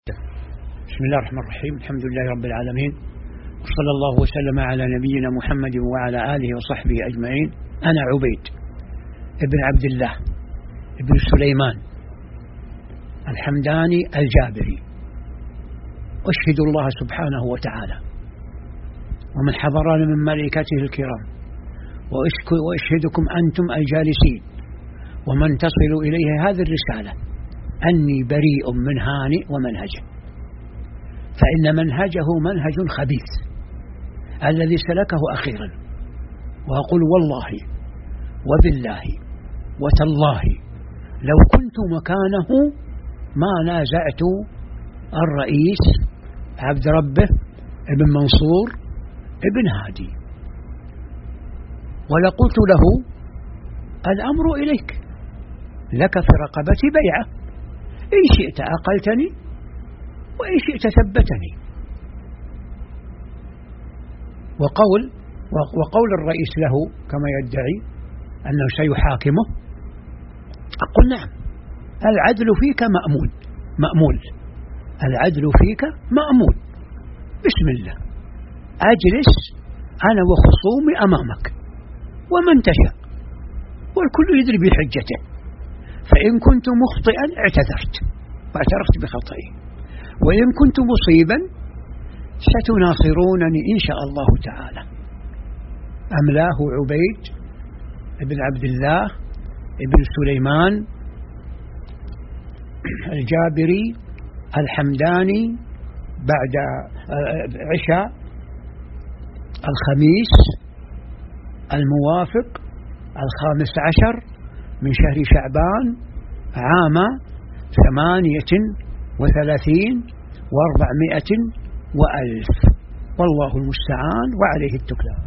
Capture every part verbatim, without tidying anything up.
بسم الله الرحمن الرحيم. الحمد لله رب العالمين، وصلى الله وسلم على نبينا محمد وعلى آله وصحبه أجمعين. أنا عبيد ابن عبد الله ابن سليمان الحمداني الجابري، أشهد الله سبحانه وتعالى ومن حضرنا من ملائكته الكرام، وأشهدكم أنتم الجالسين ومن تصل إليه هذه الرسالة أني بريء من هانئ ومنهجه، فإن منهجه منهج خبيث الذي سلكه أخيرا. وأقول والله وبالله وتالله لو كنت مكانه ما نازعت الرئيس عبد ربه ابن منصور ابن هادي، ولقلت له الأمر إليك، لك في رقبتي بيعة، إن شئت أقلتني وإن شئت ثبتني. وقول وقول الرئيس له كما يدعي أنه سيحاكمه، أقول نعم، العدل فيك مأمول مأمول العدل فيك مأمول، بسم الله، أجلس أنا وخصومي أمامك ومن تشاء، والكل يدري بحجته، فإن كنت مخطئا اعتذرت واعترفت بخطئي، وإن كنت مصيبا ستناصرونني إن شاء الله تعالى. أملاه عبيد ابن عبد الله ابن سليمان الجابري الحمداني بعد عشاء الخميس الموافق الخامس عشر من شهر شعبان عام ثمانية وثلاثين واربعمائة وألف، والله المستعان وعليه التكلان.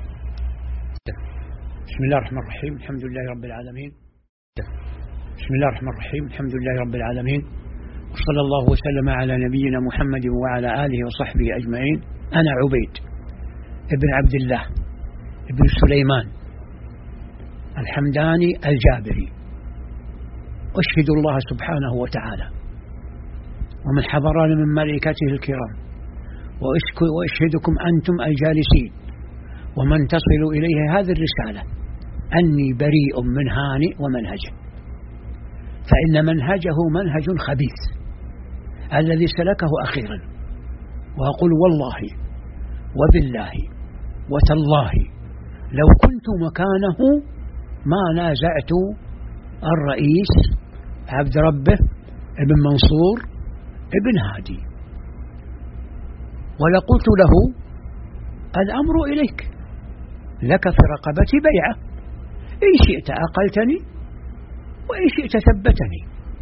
بسم الله الرحمن الرحيم. الحمد لله رب العالمين. بسم الله الرحمن الرحيم. الحمد لله رب العالمين، وصلى الله وسلم على نبينا محمد وعلى آله وصحبه أجمعين. أنا عبيد ابن عبد الله ابن سليمان الحمداني الجابري، أشهد الله سبحانه وتعالى ومن حضرنا من ملائكته الكرام، وأشهدكم أنتم الجالسين ومن تصل إليه هذه الرسالة أني بريء من هانئ ومنهجه، فإن منهجه منهج خبيث الذي سلكه أخيرا. وأقول والله وبالله وتالله لو كنت مكانه ما نازعت الرئيس عبد ربه ابن منصور ابن هادي، ولقلت له الأمر إليك، لك في رقبتي بيعة، إن شئت أقلتني وإن شئت ثبتني.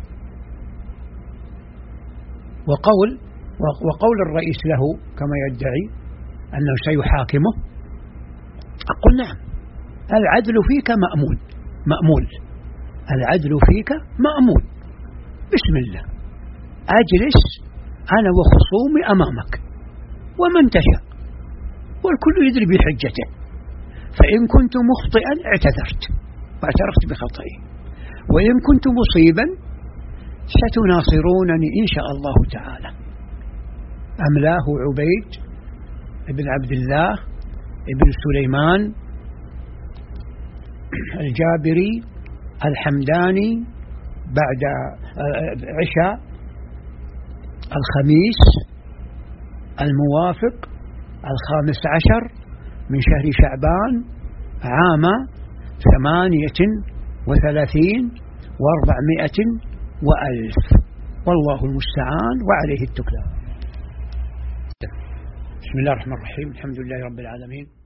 وقول وقول الرئيس له كما يدعي أنه سيحاكمه، أقول نعم، العدل فيك مأمول مأمول العدل فيك مأمول، بسم الله، أجلس أنا وخصومي أمامك ومن تشاء، والكل يدري بحجته، فإن كنت مخطئا اعتذرت واعترفت بخطئي، وإن كنت مصيبا ستناصرونني إن شاء الله تعالى. أملاه عبيد ابن عبد الله ابن سليمان الجابري الحمداني بعد عشاء الخميس الموافق الخامس عشر من شهر شعبان عام ثمانية وثلاثين واربعمائة وألف، والله المستعان وعليه التكلان. بسم الله الرحمن الرحيم. الحمد لله رب العالمين.